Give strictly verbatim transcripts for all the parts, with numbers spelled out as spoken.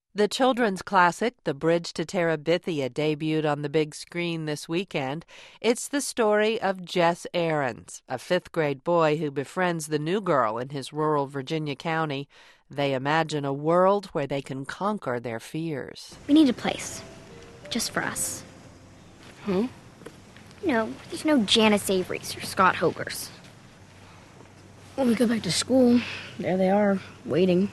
The children's classic, The Bridge to Terabithia, debuted on the big screen this weekend. It's the story of Jess Aarons, a fifth-grade boy who befriends the new girl in his rural Virginia county. They imagine a world where they can conquer their fears. We need a place. Just for us. Hmm? No, there's no Janice Averys or Scott Hogers. When we go back to school, there they are, waiting.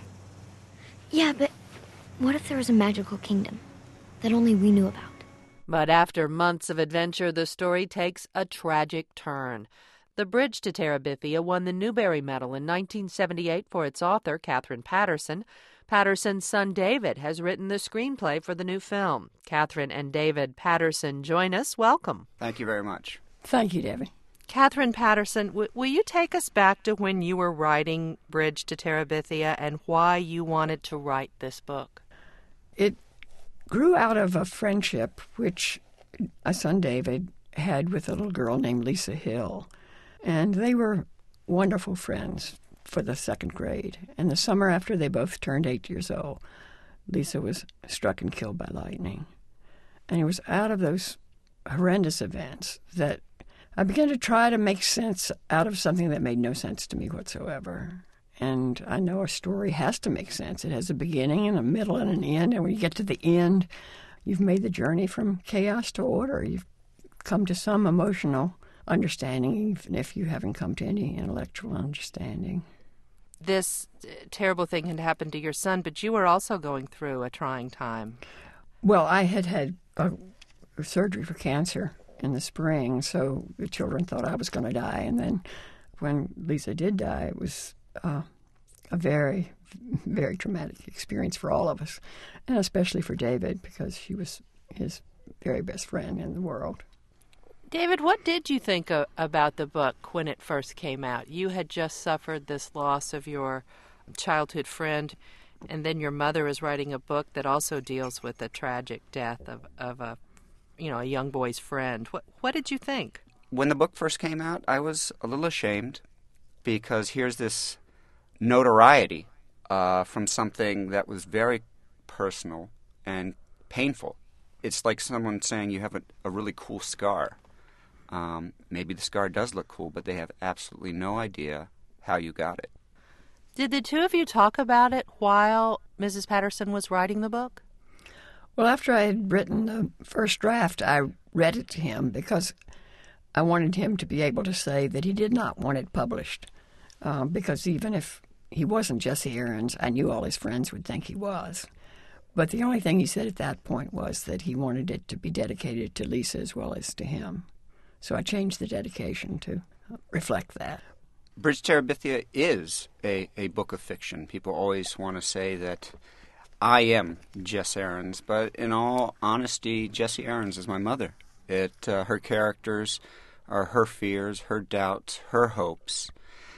Yeah, but what if there was a magical kingdom that only we knew about? But after months of adventure, the story takes a tragic turn. The Bridge to Terabithia won the Newbery Medal in nineteen seventy-eight for its author, Katherine Paterson. Paterson's son, David, has written the screenplay for the new film. Katherine and David Paterson join us. Welcome. Thank you very much. Thank you, Debbie. Katherine Paterson, w- will you take us back to when you were writing Bridge to Terabithia and why you wanted to write this book? It grew out of a friendship which my son David had with a little girl named Lisa Hill. And they were wonderful friends for the second grade. And the summer after they both turned eight years old, Lisa was struck and killed by lightning. And it was out of those horrendous events that I began to try to make sense out of something that made no sense to me whatsoever. And I know a story has to make sense. It has a beginning and a middle and an end. And when you get to the end, you've made the journey from chaos to order. You've come to some emotional understanding, even if you haven't come to any intellectual understanding. This terrible thing had happened to your son, but you were also going through a trying time. Well, I had had a, a surgery for cancer in the spring, so the children thought I was going to die. And then when Lisa did die, it was uh, a very, very traumatic experience for all of us, and especially for David, because she was his very best friend in the world. David, what did you think of, about the book when it first came out? You had just suffered this loss of your childhood friend, and then your mother is writing a book that also deals with the tragic death of, of a, you know, a young boy's friend. What what did you think? When the book first came out, I was a little ashamed because here's this notoriety uh, from something that was very personal and painful. It's like someone saying you have a, a really cool scar. Um, maybe the scar does look cool, but they have absolutely no idea how you got it. Did the two of you talk about it while Missus Paterson was writing the book? Well, after I had written the first draft, I read it to him because I wanted him to be able to say that he did not want it published. Uh, because even if he wasn't Jesse Aarons, I knew all his friends would think he was. But the only thing he said at that point was that he wanted it to be dedicated to Lisa as well as to him. So I changed the dedication to reflect that. Bridge to Terabithia is a, a book of fiction. People always want to say that I am Jess Aarons, but in all honesty, Jessie Aarons is my mother. It uh, her characters are her fears, her doubts, her hopes.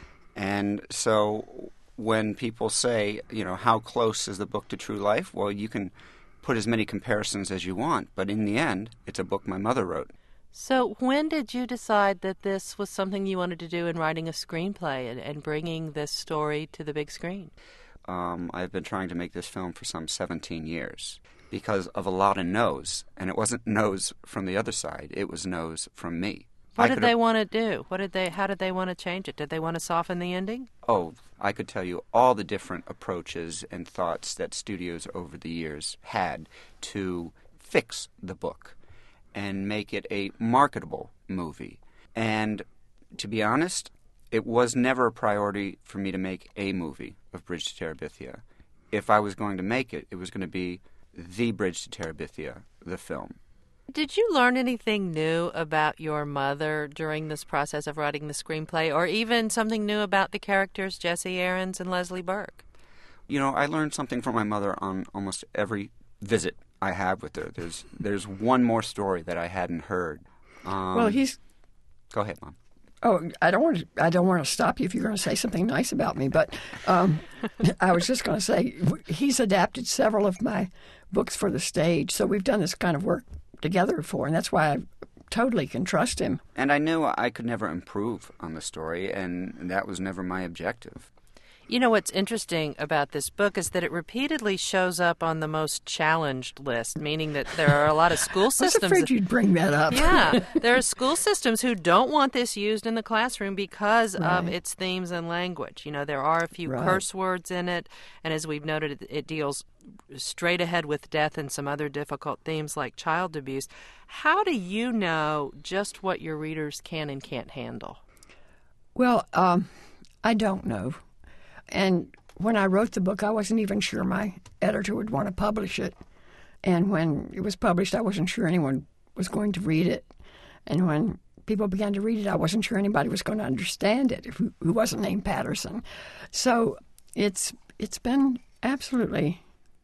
And so when people say, you know, how close is the book to true life? Well, you can put as many comparisons as you want, but in the end, it's a book my mother wrote. So when did you decide that this was something you wanted to do in writing a screenplay and, and bringing this story to the big screen? Um, I've been trying to make this film for some seventeen years because of a lot of no's. And it wasn't no's from the other side. It was no's from me. What I did could've... they want to do? What did they? How did they want to change it? Did they want to soften the ending? Oh, I could tell you all the different approaches and thoughts that studios over the years had to fix the book and make it a marketable movie. And to be honest, it was never a priority for me to make a movie of Bridge to Terabithia. If I was going to make it, it was going to be The Bridge to Terabithia, the film. Did you learn anything new about your mother during this process of writing the screenplay, or even something new about the characters Jessie Aarons and Leslie Burke? You know, I learned something from my mother on almost every visit I have with her. There's there's one more story that I hadn't heard. Um, well, he's... Go ahead, Mom. Oh, I don't want to. I don't want to stop you if you're going to say something nice about me. But um, I was just going to say he's adapted several of my books for the stage, so we've done this kind of work together before, and that's why I totally can trust him. And I knew I could never improve on the story, and that was never my objective. You know, what's interesting about this book is that it repeatedly shows up on the most challenged list, meaning that there are a lot of school systems. I was afraid you'd bring that up. Yeah, there are school systems who don't want this used in the classroom because Right. of its themes and language. You know, there are a few Right. curse words in it, and as we've noted, it, it deals straight ahead with death and some other difficult themes like child abuse. How do you know just what your readers can and can't handle? Well, um, I don't know. And when I wrote the book, I wasn't even sure my editor would want to publish it. And when it was published, I wasn't sure anyone was going to read it. And when people began to read it, I wasn't sure anybody was going to understand it who, who wasn't named Patterson. So it's it's been absolutely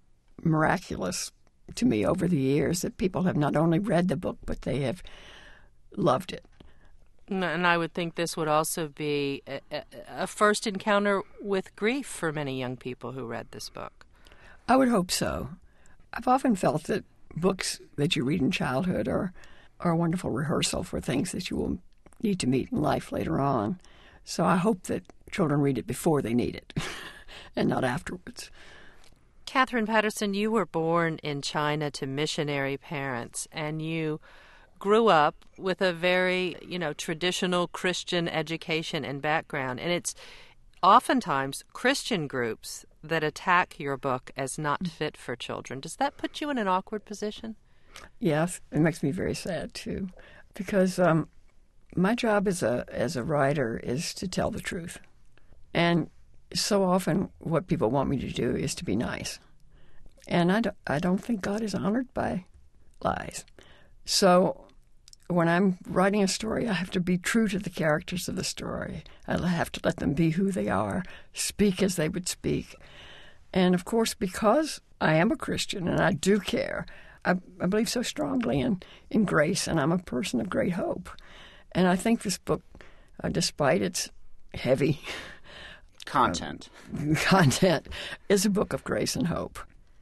miraculous to me over the years that people have not only read the book, but they have loved it. And I would think this would also be a, a first encounter with grief for many young people who read this book. I would hope so. I've often felt that books that you read in childhood are, are a wonderful rehearsal for things that you will need to meet in life later on. So I hope that children read it before they need it and not afterwards. Catherine Patterson, you were born in China to missionary parents, and you grew up with a very, you know, traditional Christian education and background. And it's oftentimes Christian groups that attack your book as not fit for children. Does that put you in an awkward position? Yes, it makes me very sad, too, because um, my job as a as a writer is to tell the truth. And so often what people want me to do is to be nice. And I don't, I don't think God is honored by lies. So when I'm writing a story, I have to be true to the characters of the story. I have to let them be who they are, speak as they would speak. And, of course, because I am a Christian and I do care, I, I believe so strongly in, in grace, and I'm a person of great hope. And I think this book, uh, despite its heavy Content. uh, content, is a book of grace and hope.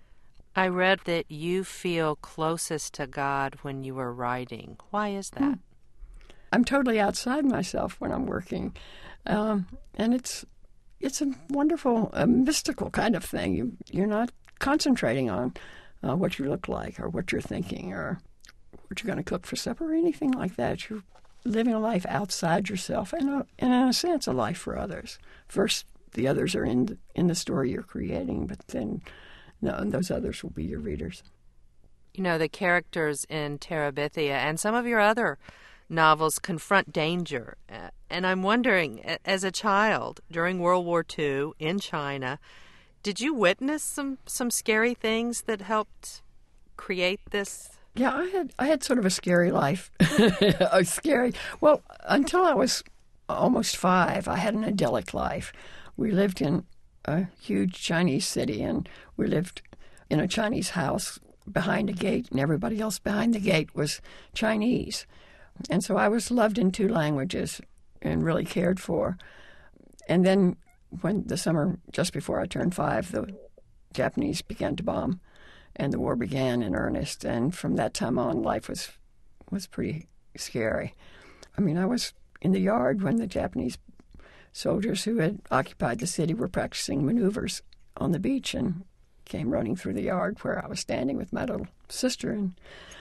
I read that you feel closest to God when you are writing. Why is that? Hmm. I'm totally outside myself when I'm working. Um, and it's it's a wonderful, a mystical kind of thing. You, you're not concentrating on uh, what you look like or what you're thinking or what you're going to cook for supper or anything like that. You're living a life outside yourself and, a, and in a sense, a life for others. First, the others are in the, in the story you're creating, but then no, and those others will be your readers. You know, the characters in Terabithia and some of your other novels confront danger. And I'm wondering, as a child during World War Two in China, did you witness some, some scary things that helped create this? Yeah, I had I had sort of a scary life. a scary. Well, until I was almost five, I had an idyllic life. We lived in a huge Chinese city, and we lived in a Chinese house behind a gate, and everybody else behind the gate was Chinese. And so I was loved in two languages and really cared for. And then when the summer just before I turned five, the Japanese began to bomb, and the war began in earnest. And from that time on, life was was pretty scary. I mean, I was in the yard when the Japanese soldiers who had occupied the city were practicing maneuvers on the beach and came running through the yard where I was standing with my little sister, and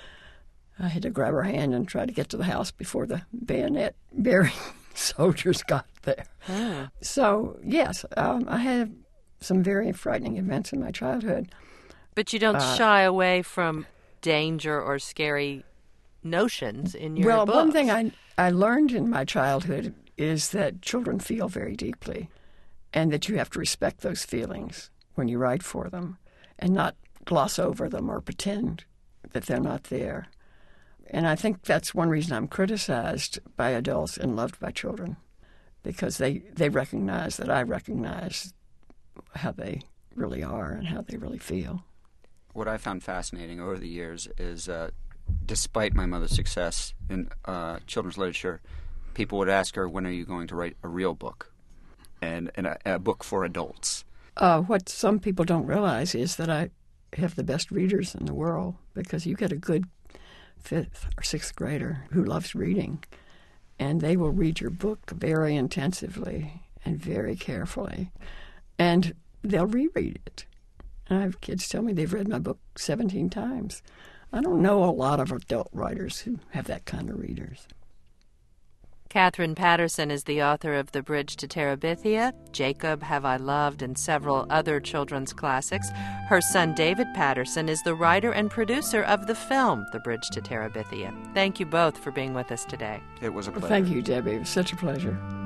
I had to grab her hand and try to get to the house before the bayonet-bearing soldiers got there. Hmm. So, yes, um, I had some very frightening events in my childhood. But you don't Uh, shy away from danger or scary notions in your well, books. one thing I, I learned in my childhood is that children feel very deeply, and that you have to respect those feelings when you write for them and not gloss over them or pretend that they're not there. And I think that's one reason I'm criticized by adults and loved by children, because they, they recognize that I recognize how they really are and how they really feel. What I found fascinating over the years is, uh, despite my mother's success in uh, children's literature, people would ask her, when are you going to write a real book, and, and a, a book for adults? Uh, what some people don't realize is that I have the best readers in the world, because you get a good fifth or sixth grader who loves reading, and they will read your book very intensively and very carefully. and they'll reread it. I have kids tell me they've read my book seventeen times. I don't know a lot of adult writers who have that kind of readers. Katherine Paterson is the author of The Bridge to Terabithia, Jacob Have I Loved, and several other children's classics. Her son David Paterson is the writer and producer of the film The Bridge to Terabithia. Thank you both for being with us today. It was a pleasure. Well, thank you, Debbie. It was such a pleasure.